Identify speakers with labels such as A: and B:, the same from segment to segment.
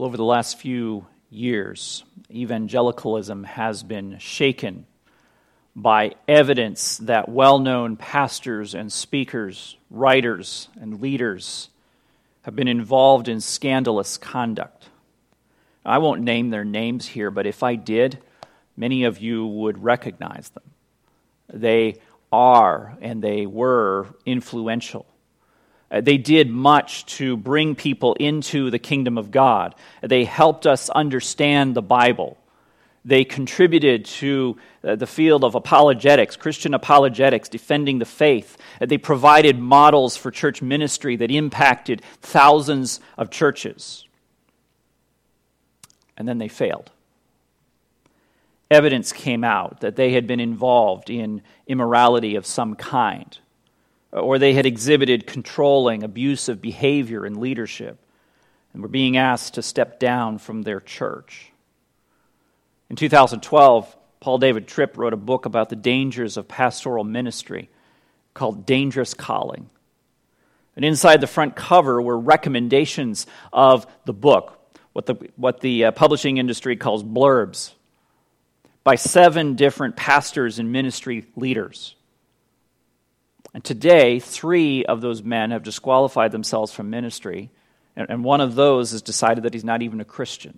A: Well, over the last few years, evangelicalism has been shaken by evidence that well-known pastors and speakers, writers and leaders have been involved in scandalous conduct. I won't name their names here, but if I did, many of you would recognize them. They are and they were influential. They did much to bring people into the kingdom of God. They helped us understand the Bible. They contributed to the field of apologetics, Christian apologetics, defending the faith. They provided models for church ministry that impacted thousands of churches. And then they failed. Evidence came out that they had been involved in immorality of some kind, or they had exhibited controlling, abusive behavior in leadership, and were being asked to step down from their church. In 2012, Paul David Tripp wrote a book about the dangers of pastoral ministry called Dangerous Calling. And inside the front cover were recommendations of the book, what the publishing industry calls blurbs, by 7 different pastors and ministry leaders. And today, 3 of those men have disqualified themselves from ministry, and one of those has decided that he's not even a Christian.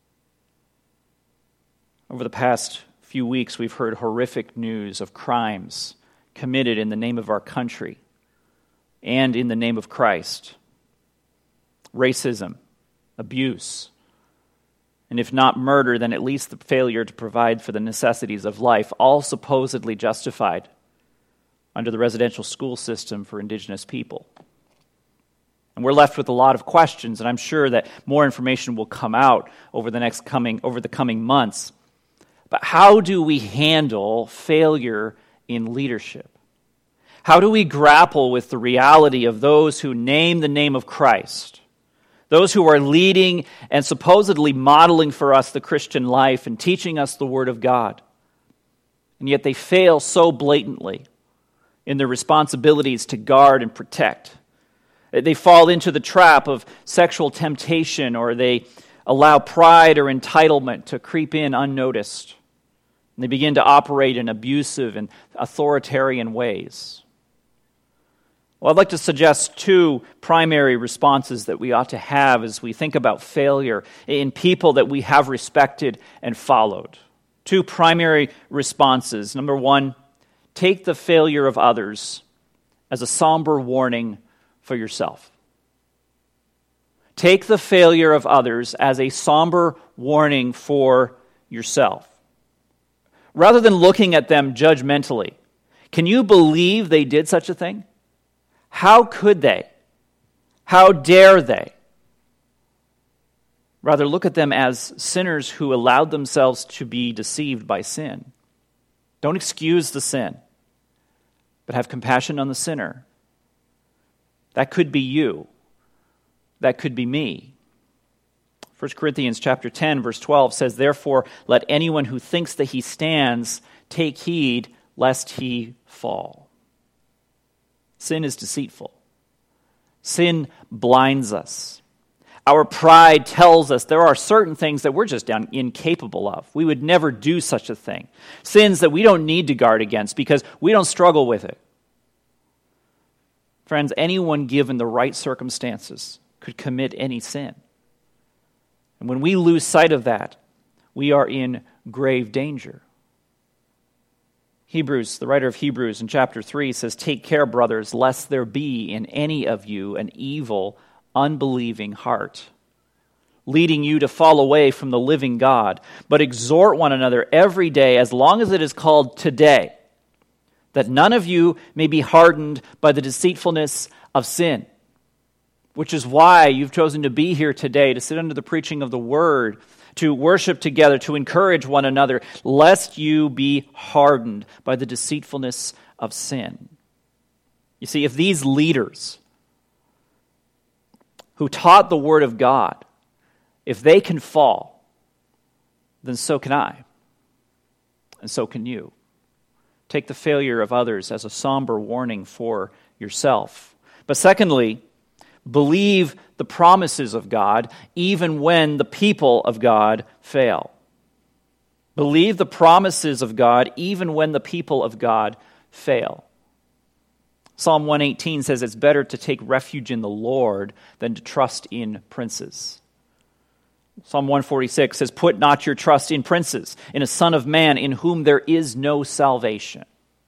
A: Over the past few weeks, we've heard horrific news of crimes committed in the name of our country and in the name of Christ. Racism, abuse, and if not murder, then at least the failure to provide for the necessities of life, all supposedly justified under the residential school system for indigenous people. And we're left with a lot of questions, and I'm sure that more information will come out over the coming months. But how do we handle failure in leadership? How do we grapple with the reality of those who name the name of Christ, those who are leading and supposedly modeling for us the Christian life and teaching us the Word of God, and yet they fail so blatantly in their responsibilities to guard and protect? They fall into the trap of sexual temptation, or they allow pride or entitlement to creep in unnoticed. And they begin to operate in abusive and authoritarian ways. Well, I'd like to suggest 2 primary responses that we ought to have as we think about failure in people that we have respected and followed. 2 primary responses. Number 1, take the failure of others as a somber warning for yourself. Take the failure of others as a somber warning for yourself. Rather than looking at them judgmentally, can you believe they did such a thing? How could they? How dare they? Rather, look at them as sinners who allowed themselves to be deceived by sin. Don't excuse the sin, but have compassion on the sinner. That could be you. That could be me. 1 Corinthians chapter 10, verse 12 says, "Therefore, let anyone who thinks that he stands take heed lest he fall." Sin is deceitful. Sin blinds us. Our pride tells us there are certain things that we're just incapable of. We would never do such a thing. Sins that we don't need to guard against because we don't struggle with it. Friends, anyone given the right circumstances could commit any sin. And when we lose sight of that, we are in grave danger. Hebrews, the writer of Hebrews in chapter 3 says, "Take care, brothers, lest there be in any of you an evil, unbelieving heart, leading you to fall away from the living God. But exhort one another every day, as long as it is called today, that none of you may be hardened by the deceitfulness of sin." Which is why you've chosen to be here today, to sit under the preaching of the Word, to worship together, to encourage one another, lest you be hardened by the deceitfulness of sin. You see, if these leaders who taught the Word of God, if they can fall, then so can I, and so can you. Take the failure of others as a somber warning for yourself. But secondly, Believe the promises of God even when the people of God fail. Believe the promises of God even when the people of God fail. Psalm 118 says it's better to take refuge in the Lord than to trust in princes. Psalm 146 says, "Put not your trust in princes, in a son of man in whom there is no salvation."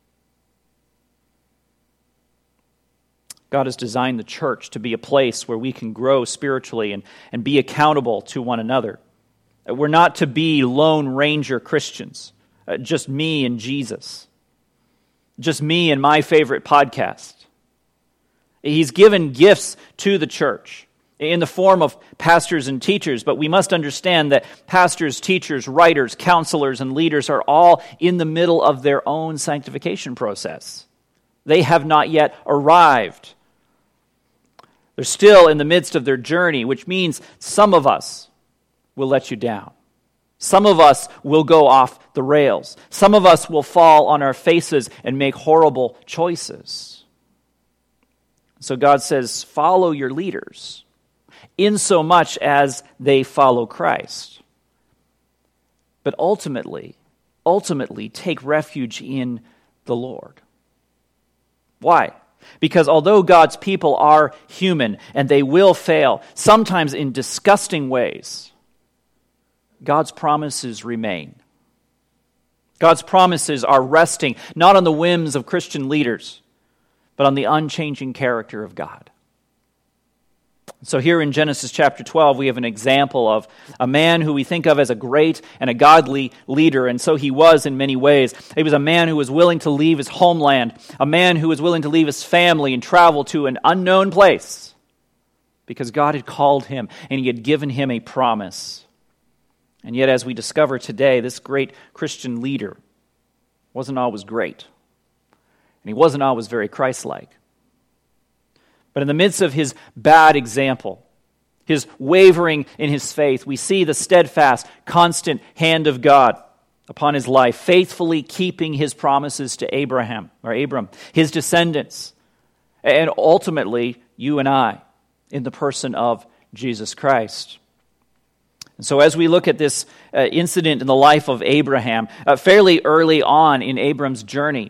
A: God has designed the church to be a place where we can grow spiritually and be accountable to one another. We're not to be Lone Ranger Christians, just me and Jesus, just me and my favorite podcast. He's given gifts to the church in the form of pastors and teachers, but we must understand that pastors, teachers, writers, counselors, and leaders are all in the middle of their own sanctification process. They have not yet arrived. They're still in the midst of their journey, which means some of us will let you down. Some of us will go off the rails. Some of us will fall on our faces and make horrible choices. So God says, follow your leaders, insomuch as they follow Christ. But ultimately, take refuge in the Lord. Why? Because although God's people are human and they will fail, sometimes in disgusting ways, God's promises remain. God's promises are resting not on the whims of Christian leaders, but on the unchanging character of God. So here in Genesis chapter 12, we have an example of a man who we think of as a great and a godly leader, and so he was in many ways. He was a man who was willing to leave his homeland, a man who was willing to leave his family and travel to an unknown place because God had called him and he had given him a promise. And yet, as we discover today, this great Christian leader wasn't always great, and he wasn't always very Christ-like. But in the midst of his bad example, his wavering in his faith, we see the steadfast, constant hand of God upon his life, faithfully keeping his promises to Abram, his descendants, and ultimately you and I in the person of Jesus Christ. And so as we look at this incident in the life of Abraham, fairly early on in Abram's journey,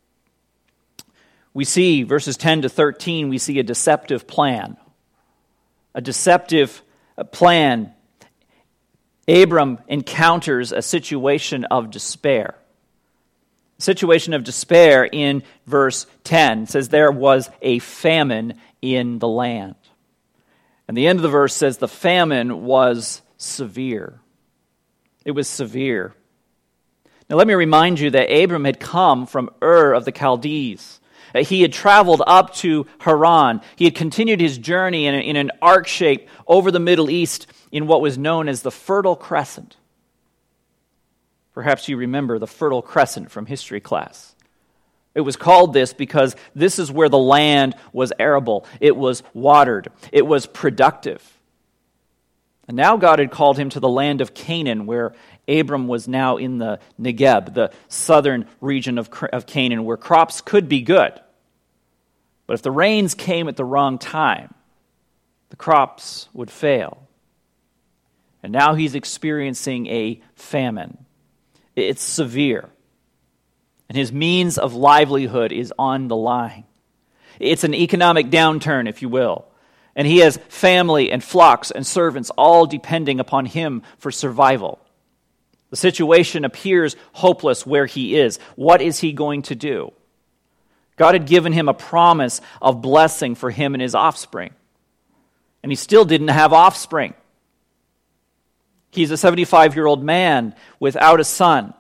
A: we see, verses 10 to 13, we see a deceptive plan. A deceptive plan. Abram encounters a situation of despair. A situation of despair in verse 10. It says, there was a famine in the land. And the end of the verse says the famine was severe. It was severe. Now let me remind you that Abram had come from Ur of the Chaldees. He had traveled up to Haran. He had continued his journey in an arc shape over the Middle East in what was known as the Fertile Crescent. Perhaps you remember the Fertile Crescent from history class. It was called this because this is where the land was arable. It was watered. It was productive. And now God had called him to the land of Canaan, where Abram was now in the Negeb, the southern region of Canaan, where crops could be good. But if the rains came at the wrong time, the crops would fail. And now he's experiencing a famine. It's severe. And his means of livelihood is on the line. It's an economic downturn, if you will. And he has family and flocks and servants all depending upon him for survival. The situation appears hopeless where he is. What is he going to do? God had given him a promise of blessing for him and his offspring. And he still didn't have offspring. He's a 75-year-old man without a son.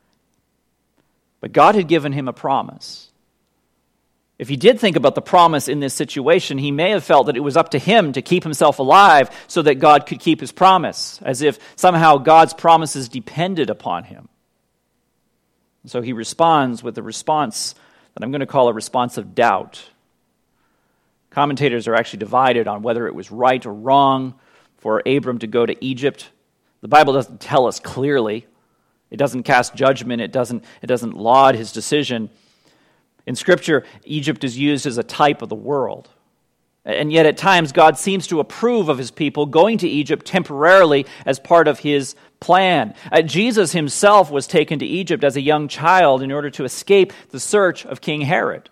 A: But God had given him a promise. If he did think about the promise in this situation, he may have felt that it was up to him to keep himself alive so that God could keep his promise, as if somehow God's promises depended upon him. So he responds with a response that I'm going to call a response of doubt. Commentators are actually divided on whether it was right or wrong for Abram to go to Egypt. The Bible doesn't tell us clearly. It doesn't cast judgment. It doesn't laud his decision. In Scripture, Egypt is used as a type of the world. And yet at times God seems to approve of his people going to Egypt temporarily as part of his plan. Jesus himself was taken to Egypt as a young child in order to escape the search of King Herod.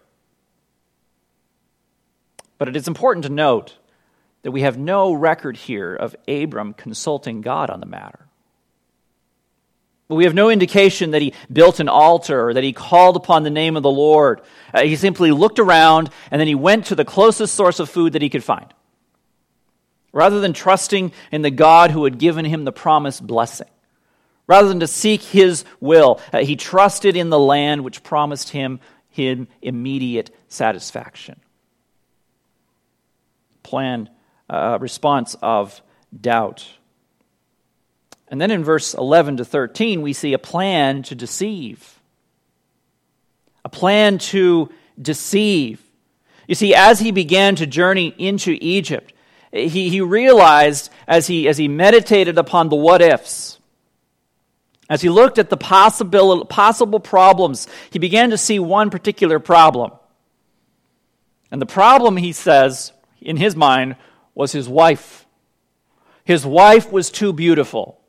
A: But it is important to note that we have no record here of Abram consulting God on the matter. We have no indication that he built an altar or that he called upon the name of the Lord. He simply looked around and then he went to the closest source of food that he could find. Rather than trusting in the God who had given him the promised blessing, rather than to seek his will, he trusted in the land which promised him immediate satisfaction. Response of doubt. And then in verse 11 to 13, we see a plan to deceive. A plan to deceive. You see, as he began to journey into Egypt, he realized as he meditated upon the what-ifs, as he looked at the possible problems, he began to see one particular problem. And the problem, he says, in his mind, was his wife. His wife was too beautiful.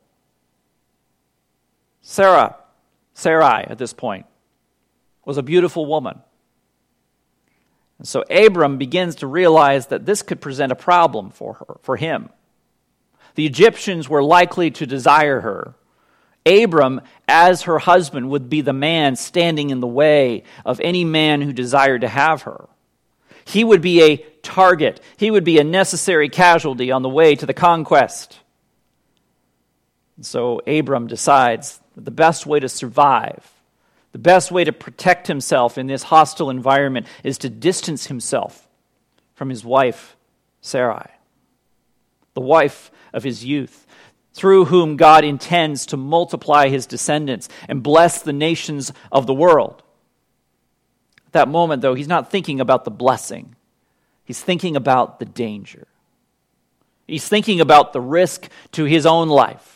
A: Sarai, at this point, was a beautiful woman. And so Abram begins to realize that this could present a problem for him. The Egyptians were likely to desire her. Abram, as her husband, would be the man standing in the way of any man who desired to have her. He would be a target. He would be a necessary casualty on the way to the conquest. And so Abram decides that the best way to survive, the best way to protect himself in this hostile environment is to distance himself from his wife, Sarai, the wife of his youth, through whom God intends to multiply his descendants and bless the nations of the world. At that moment, though, he's not thinking about the blessing. He's thinking about the danger. He's thinking about the risk to his own life.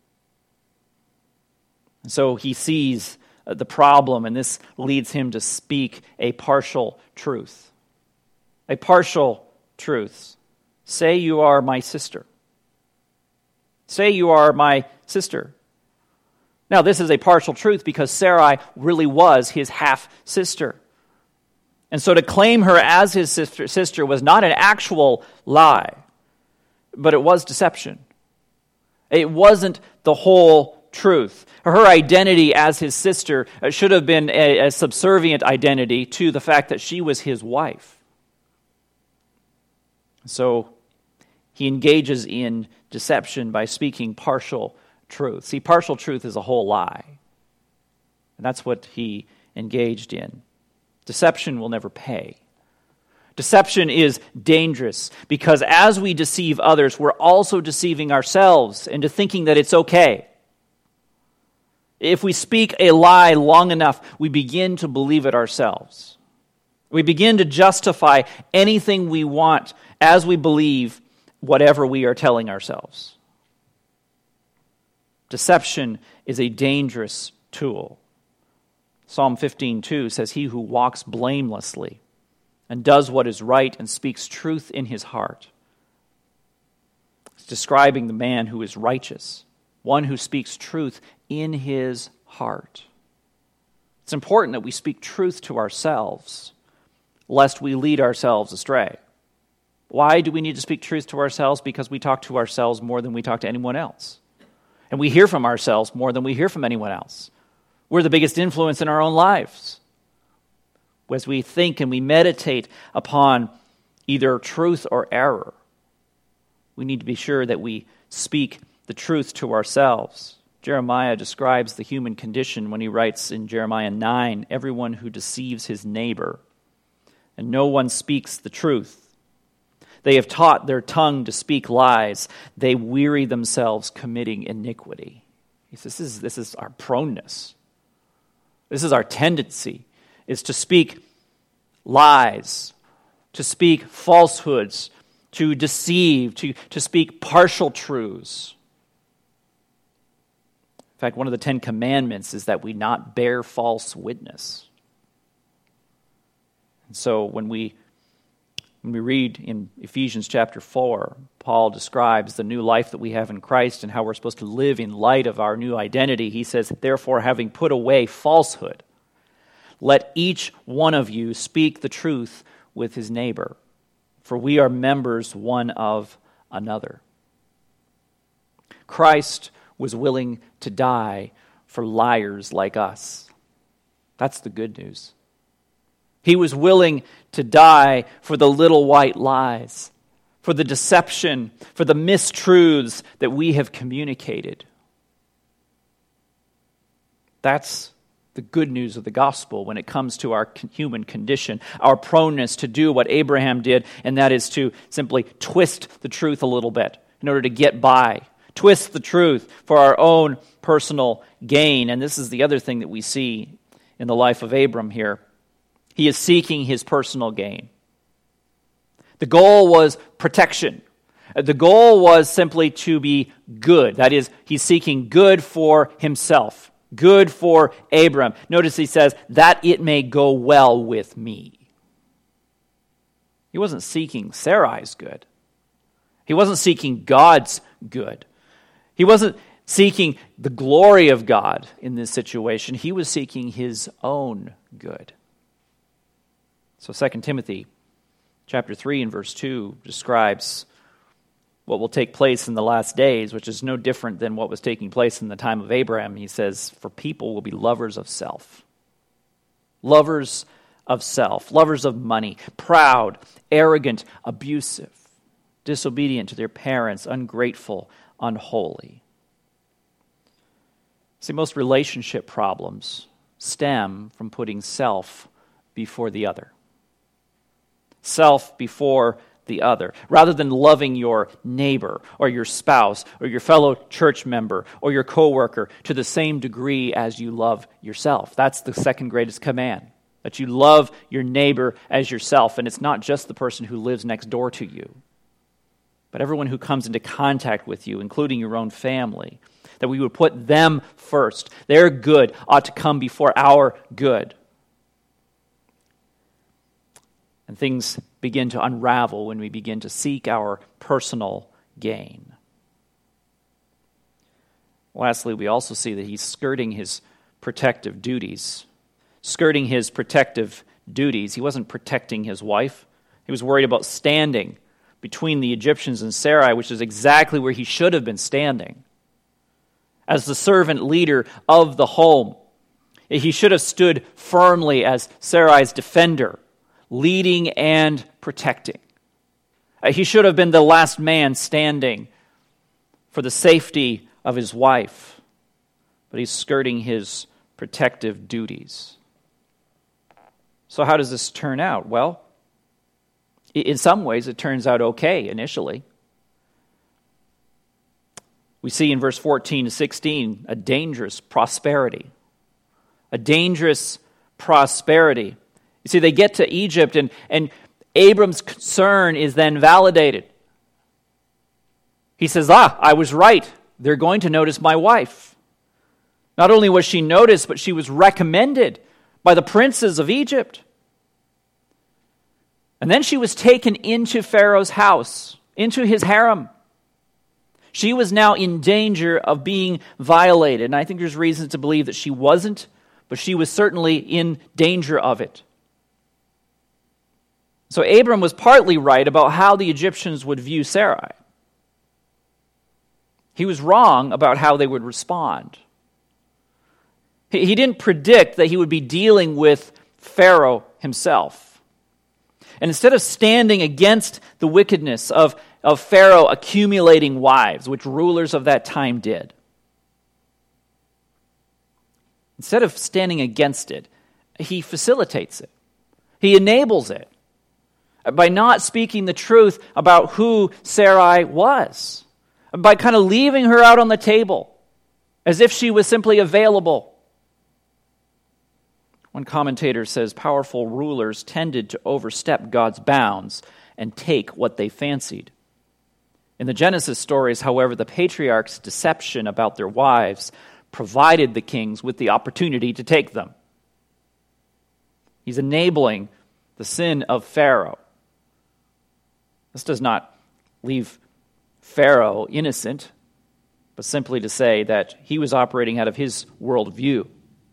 A: And so he sees the problem, and this leads him to speak a partial truth. A partial truth. Say you are my sister. Say you are my sister. Now, this is a partial truth because Sarai really was his half-sister. And so to claim her as his sister was not an actual lie, but it was deception. It wasn't the whole truth. Her identity as his sister should have been a subservient identity to the fact that she was his wife. So he engages in deception by speaking partial truth. See, partial truth is a whole lie. And that's what he engaged in. Deception will never pay. Deception is dangerous because as we deceive others, we're also deceiving ourselves into thinking that it's okay. If we speak a lie long enough, we begin to believe it ourselves. We begin to justify anything we want as we believe whatever we are telling ourselves. Deception is a dangerous tool. Psalm 15:2 says, "He who walks blamelessly and does what is right and speaks truth in his heart." It's describing the man who is righteous, one who speaks truth in his heart. It's important that we speak truth to ourselves, lest we lead ourselves astray. Why do we need to speak truth to ourselves? Because we talk to ourselves more than we talk to anyone else. And we hear from ourselves more than we hear from anyone else. We're the biggest influence in our own lives. As we think and we meditate upon either truth or error, we need to be sure that we speak the truth to ourselves. Jeremiah describes the human condition when he writes in Jeremiah 9, "Everyone who deceives his neighbor, and no one speaks the truth. They have taught their tongue to speak lies. They weary themselves committing iniquity." He says, this is our proneness. This is our tendency, is to speak lies, to speak falsehoods, to deceive, to speak partial truths. In fact, one of the 10 Commandments is that we not bear false witness. And so when we When we read in Ephesians chapter 4, Paul describes the new life that we have in Christ and how we're supposed to live in light of our new identity. He says, therefore, having put away falsehood, let each one of you speak the truth with his neighbor, for we are members one of another. Christ was willing to die for liars like us. That's the good news. He was willing to die for the little white lies, for the deception, for the mistruths that we have communicated. That's the good news of the gospel when it comes to our human condition, our proneness to do what Abraham did, and that is to simply twist the truth a little bit in order to get by. Twist the truth for our own personal gain. And this is the other thing that we see in the life of Abram here. He is seeking his personal gain. The goal was protection. The goal was simply to be good. That is, he's seeking good for himself, good for Abram. Notice he says, that it may go well with me. He wasn't seeking Sarai's good. He wasn't seeking God's good. He wasn't seeking the glory of God in this situation. He was seeking his own good. So 2 Timothy chapter 3 and verse 2 describes what will take place in the last days, which is no different than what was taking place in the time of Abraham. He says, for people will be lovers of self. Lovers of self, lovers of money, proud, arrogant, abusive, disobedient to their parents, ungrateful, unholy. See, most relationship problems stem from putting self before the other. Self before the other. Rather than loving your neighbor or your spouse or your fellow church member or your coworker to the same degree as you love yourself. That's the second greatest command. That you love your neighbor as yourself. And it's not just the person who lives next door to you, but everyone who comes into contact with you, including your own family. That we would put them first. Their good ought to come before our good. And things begin to unravel when we begin to seek our personal gain. Lastly, we also see that he's skirting his protective duties. Skirting his protective duties. He wasn't protecting his wife. He was worried about standing between the Egyptians and Sarai, which is exactly where he should have been standing. As the servant leader of the home, he should have stood firmly as Sarai's defender, leading and protecting. He should have been the last man standing for the safety of his wife, but he's skirting his protective duties. So how does this turn out? Well, in some ways it turns out okay initially. We see in verse 14 to 16 a dangerous prosperity. A dangerous prosperity. You see, they get to Egypt, and Abram's concern is then validated. He says, I was right. They're going to notice my wife. Not only was she noticed, but she was recommended by the princes of Egypt. And then she was taken into Pharaoh's house, into his harem. She was now in danger of being violated. And I think there's reason to believe that she wasn't, but she was certainly in danger of it. So Abram was partly right about how the Egyptians would view Sarai. He was wrong about how they would respond. He didn't predict that he would be dealing with Pharaoh himself. And instead of standing against the wickedness of Pharaoh accumulating wives, which rulers of that time did, instead of standing against it, he facilitates it. He enables it by not speaking the truth about who Sarai was, by kind of leaving her out on the table as if she was simply available. One commentator says powerful rulers tended to overstep God's bounds and take what they fancied. In the Genesis stories, however, the patriarchs' deception about their wives provided the kings with the opportunity to take them. He's enabling the sin of Pharaoh This does not leave Pharaoh innocent, but simply to say that he was operating out of his worldview.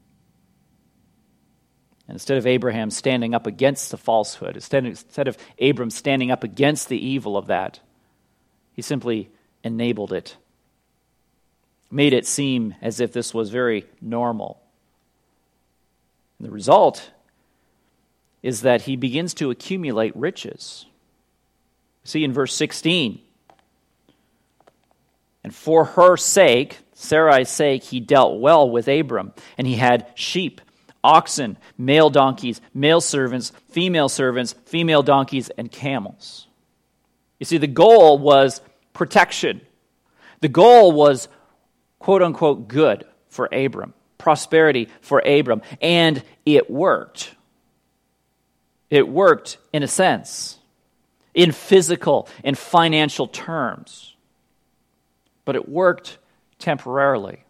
A: And instead of Abraham standing up against the falsehood, instead of Abram standing up against the evil of that, he simply enabled it, made it seem as if this was very normal. And the result is that he begins to accumulate riches. See in verse 16, and for her sake, Sarai's sake, he dealt well with Abram, and he had sheep, oxen, male donkeys, male servants, female donkeys, and camels. You see, the goal was protection. The goal was, quote-unquote, good for Abram, prosperity for Abram, and it worked. It worked in a sense, in physical and financial terms, but it worked temporarily.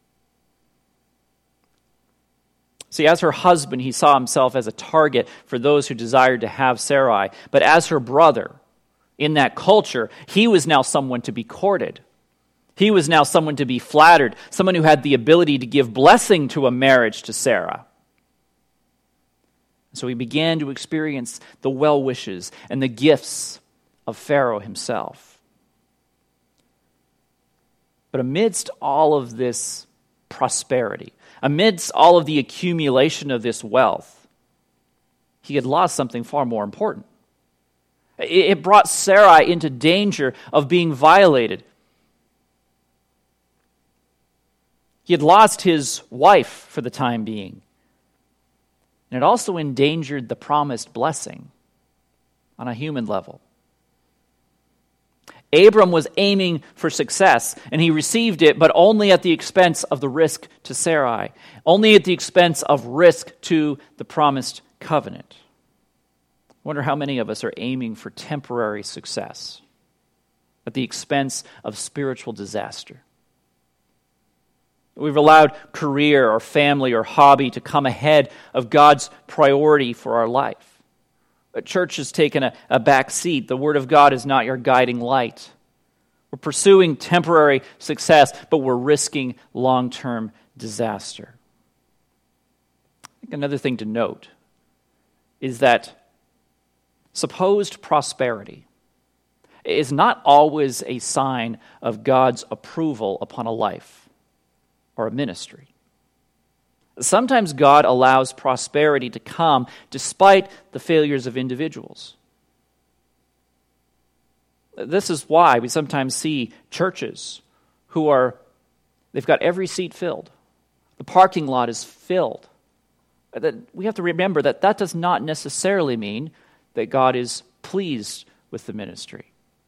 A: See, as her husband, he saw himself as a target for those who desired to have Sarai, but as her brother, in that culture, he was now someone to be courted. He was now someone to be flattered, someone who had the ability to give blessing to a marriage to Sarah. So he began to experience the well wishes and the gifts of Pharaoh himself. But amidst all of this prosperity, amidst all of the accumulation of this wealth, he had lost something far more important. It brought Sarai into danger of being violated. He had lost his wife for the time being. And it also endangered the promised blessing on a human level. Abram was aiming for success, and he received it, but only at the expense of the risk to Sarai, only at the expense of risk to the promised covenant. I wonder how many of us are aiming for temporary success at the expense of spiritual disaster. We've allowed career or family or hobby to come ahead of God's priority for our life. A church has taken a back seat. The Word of God is not your guiding light. We're pursuing temporary success, but we're risking long-term disaster. I think another thing to note is that supposed prosperity is not always a sign of God's approval upon a life or a ministry. Sometimes God allows prosperity to come despite the failures of individuals. This is why we sometimes see churches they've got every seat filled. The parking lot is filled. We have to remember that does not necessarily mean that God is pleased with the ministry.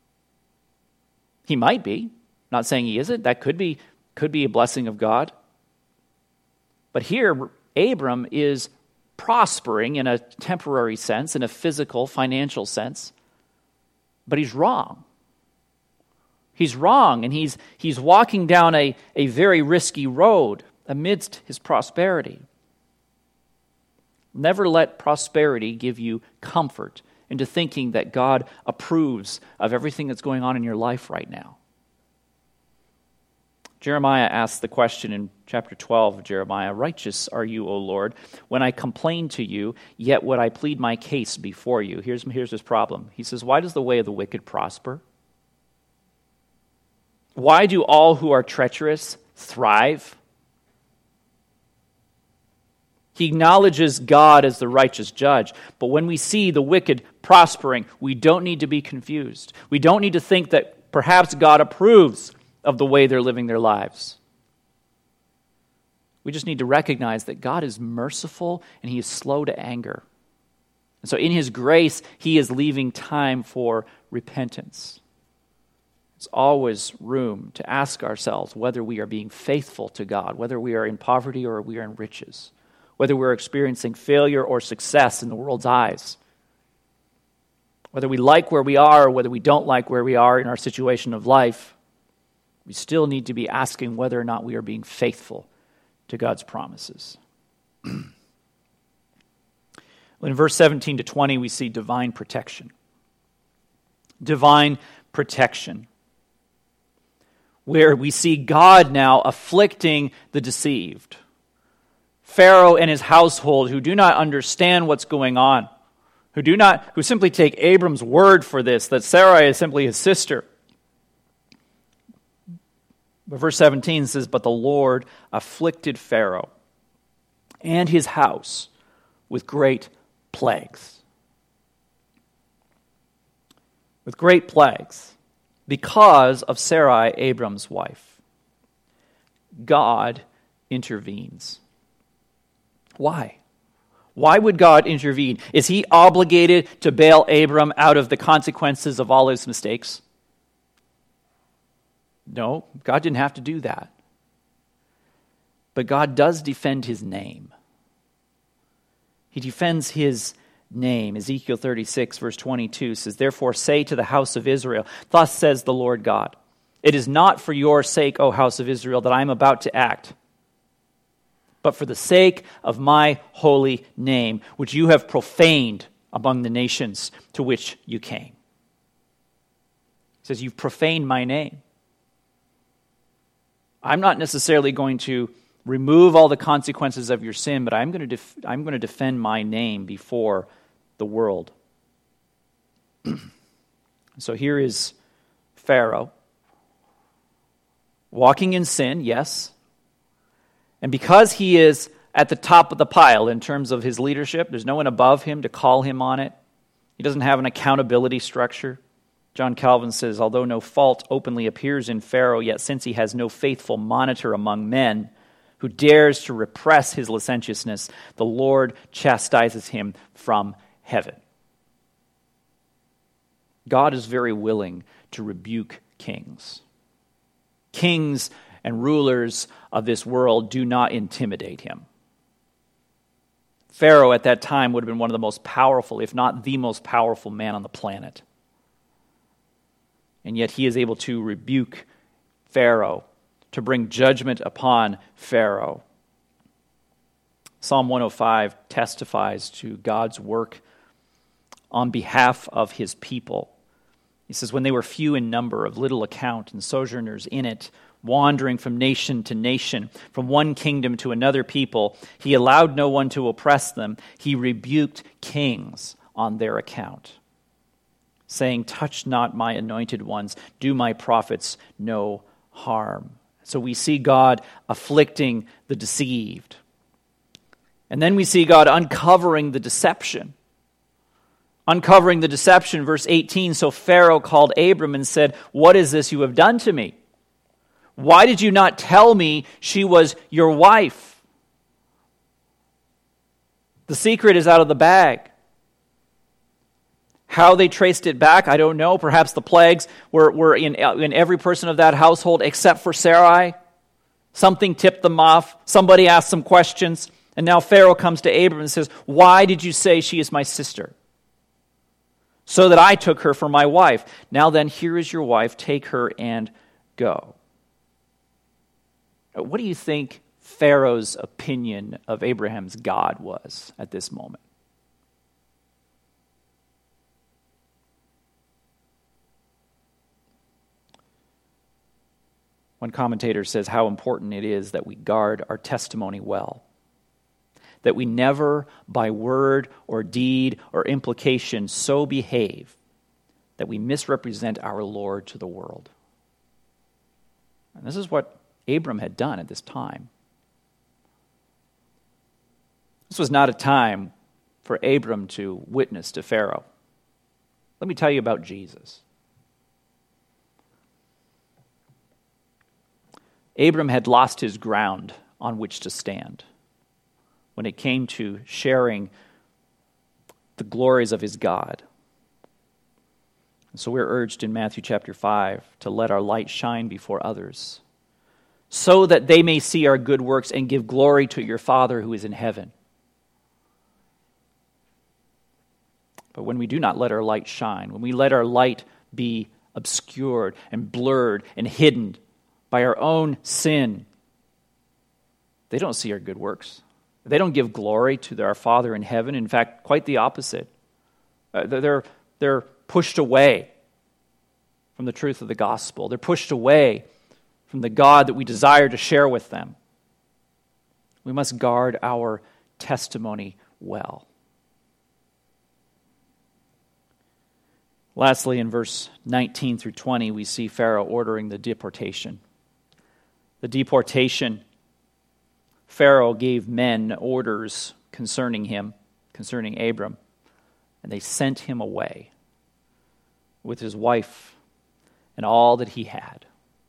A: He might be. Not saying he isn't. That could be a blessing of God. But here, Abram is prospering in a temporary sense, in a physical, financial sense. But he's wrong. He's wrong, and he's walking down a very risky road amidst his prosperity. Never let prosperity give you comfort into thinking that God approves of everything that's going on in your life right now. Jeremiah asks the question in chapter 12 of Jeremiah, "Righteous are you, O Lord, when I complain to you, yet would I plead my case before you." Here's his problem. He says, "Why does the way of the wicked prosper? Why do all who are treacherous thrive?" He acknowledges God as the righteous judge, but when we see the wicked prospering, we don't need to be confused. We don't need to think that perhaps God approves of the way they're living their lives. We just need to recognize that God is merciful and he is slow to anger. And so in his grace, he is leaving time for repentance. There's always room to ask ourselves whether we are being faithful to God, whether we are in poverty or we are in riches, whether we're experiencing failure or success in the world's eyes, whether we like where we are or whether we don't like where we are in our situation of life. We still need to be asking whether or not we are being faithful to God's promises. Well, in verse 17 to 20, we see divine protection. divine protection, where we see God now afflicting the deceived. Pharaoh and his household who do not understand what's going on, who simply take Abram's word for this, that Sarai is simply his sister. But verse 17 says, "But the Lord afflicted Pharaoh and his house with great plagues." With great plagues, because of Sarai, Abram's wife. God intervenes. Why? Why would God intervene? Is he obligated to bail Abram out of the consequences of all his mistakes? No, God didn't have to do that. But God does defend his name. He defends his name. Ezekiel 36, verse 22 says, "Therefore say to the house of Israel, thus says the Lord God, it is not for your sake, O house of Israel, that I am about to act, but for the sake of my holy name, which you have profaned among the nations to which you came." He says, "You've profaned my name." I'm not necessarily going to remove all the consequences of your sin, but I'm going to defend my name before the world. So here is Pharaoh, walking in sin, yes. And because he is at the top of the pile in terms of his leadership, there's no one above him to call him on it. He doesn't have an accountability structure. John Calvin says, "Although no fault openly appears in Pharaoh, yet since he has no faithful monitor among men who dares to repress his licentiousness, the Lord chastises him from heaven." God is very willing to rebuke kings. Kings and rulers of this world do not intimidate him. Pharaoh at that time would have been one of the most powerful, if not the most powerful man on the planet. And yet he is able to rebuke Pharaoh, to bring judgment upon Pharaoh. Psalm 105 testifies to God's work on behalf of his people. He says, "When they were few in number, of little account, and sojourners in it, wandering from nation to nation, from one kingdom to another people, he allowed no one to oppress them. He rebuked kings on their account, saying, 'Touch not my anointed ones, do my prophets no harm.'" So we see God afflicting the deceived. And then we see God uncovering the deception. Uncovering the deception, verse 18, "So Pharaoh called Abram and said, 'What is this you have done to me? Why did you not tell me she was your wife?'" The secret is out of the bag. How they traced it back, I don't know. Perhaps the plagues were in every person of that household except for Sarai. Something tipped them off. Somebody asked some questions. And now Pharaoh comes to Abram and says, "Why did you say she is my sister? So that I took her for my wife. Now then, here is your wife. Take her and go." What do you think Pharaoh's opinion of Abraham's God was at this moment? One commentator says how important it is that we guard our testimony well, that we never, by word or deed or implication, so behave that we misrepresent our Lord to the world. And this is what Abram had done at this time. This was not a time for Abram to witness to Pharaoh. Let me tell you about Jesus. Abram had lost his ground on which to stand when it came to sharing the glories of his God. And so we're urged in Matthew chapter 5 to let our light shine before others, so that they may see our good works and give glory to your Father who is in heaven. But when we do not let our light shine, when we let our light be obscured and blurred and hidden by our own sin, they don't see our good works. They don't give glory to our Father in heaven. In fact, quite the opposite. They're pushed away from the truth of the gospel. They're pushed away from the God that we desire to share with them. We must guard our testimony well. Lastly, in verse 19 through 20, we see Pharaoh ordering the deportation. The deportation, Pharaoh gave men orders concerning him, concerning Abram, and they sent him away with his wife and all that he had.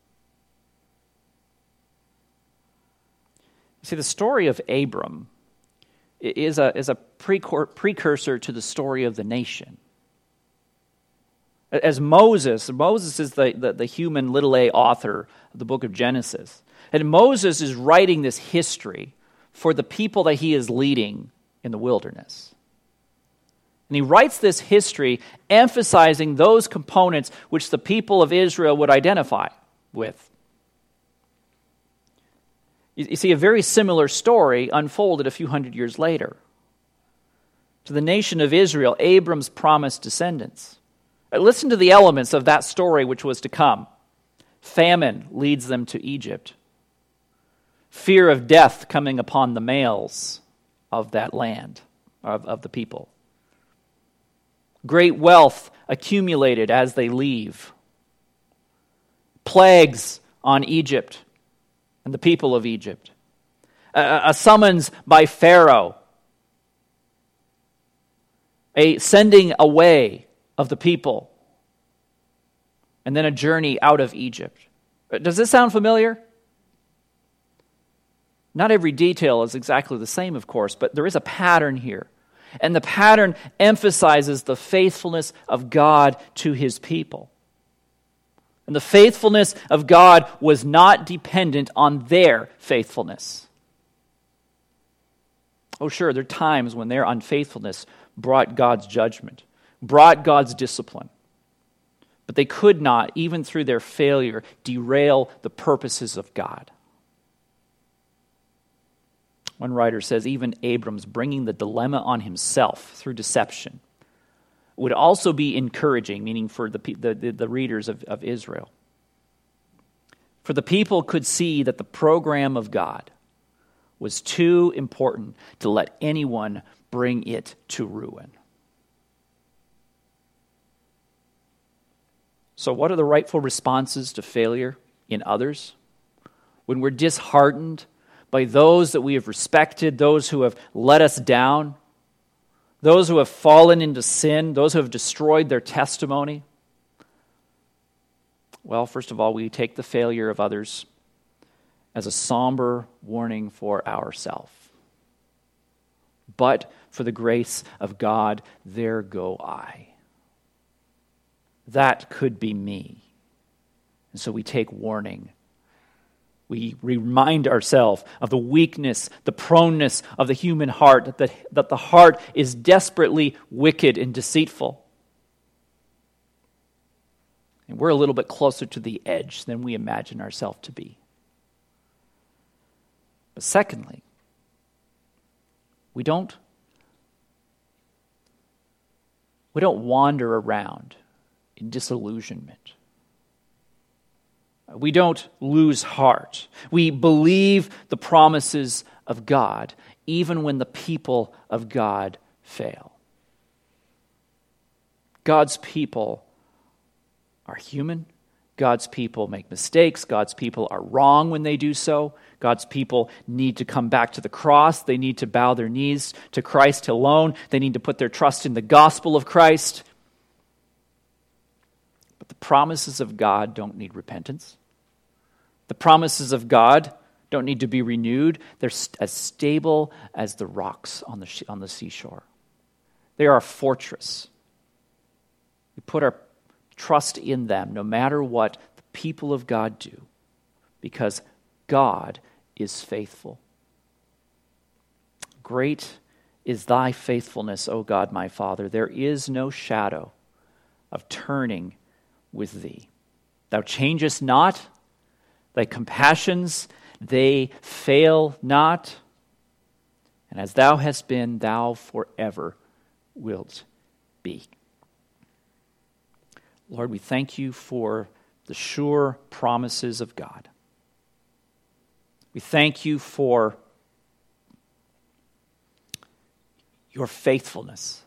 A: See, the story of Abram is a precursor to the story of the nation. As Moses is the human little a author of the book of Genesis. And Moses is writing this history for the people that he is leading in the wilderness. And he writes this history emphasizing those components which the people of Israel would identify with. You see, a very similar story unfolded a few hundred years later. To the nation of Israel, Abram's promised descendants. Listen to the elements of that story which was to come. Famine leads them to Egypt. Fear of death coming upon the males of that land, of the people. Great wealth accumulated as they leave. Plagues on Egypt and the people of Egypt. A summons by Pharaoh. A sending away of the people, and then a journey out of Egypt. Does this sound familiar? Not every detail is exactly the same, of course, but there is a pattern here. And the pattern emphasizes the faithfulness of God to his people. And the faithfulness of God was not dependent on their faithfulness. Oh, sure, there are times when their unfaithfulness brought God's judgment, brought God's discipline. But they could not, even through their failure, derail the purposes of God. One writer says even Abram's bringing the dilemma on himself through deception would also be encouraging, meaning for the readers of Israel. For the people could see that the program of God was too important to let anyone bring it to ruin. So what are the rightful responses to failure in others? When we're disheartened by those that we have respected, those who have let us down, those who have fallen into sin, those who have destroyed their testimony? Well, first of all, we take the failure of others as a somber warning for ourselves. But for the grace of God, there go I. That could be me. And so we take warning. We remind ourselves of the weakness, the proneness of the human heart, that the heart is desperately wicked and deceitful. And we're a little bit closer to the edge than we imagine ourselves to be. But secondly, we don't wander around in disillusionment. We don't lose heart. We believe the promises of God, even when the people of God fail. God's people are human. God's people make mistakes. God's people are wrong when they do so. God's people need to come back to the cross. They need to bow their knees to Christ alone. They need to put their trust in the gospel of Christ. But the promises of God don't need repentance. The promises of God don't need to be renewed. They're as stable as the rocks on the seashore. They are a fortress. We put our trust in them no matter what the people of God do, because God is faithful. Great is thy faithfulness, O God my Father. There is no shadow of turning with thee. Thou changest not, thy compassions, they fail not. And as thou hast been, thou forever wilt be. Lord, we thank you for the sure promises of God. We thank you for your faithfulness.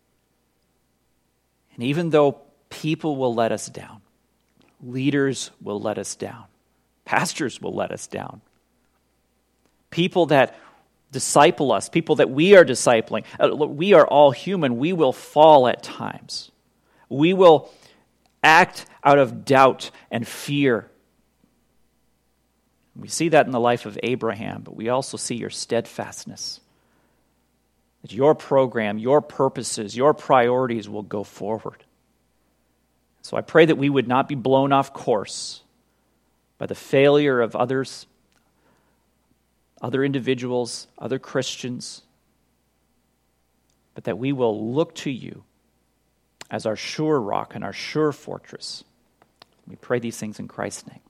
A: And even though people will let us down, leaders will let us down, pastors will let us down, people that disciple us, people that we are discipling, we are all human. We will fall at times. We will act out of doubt and fear. We see that in the life of Abraham, but we also see your steadfastness. That your program, your purposes, your priorities will go forward. So I pray that we would not be blown off course by the failure of others, other individuals, other Christians, but that we will look to you as our sure rock and our sure fortress. We pray these things in Christ's name.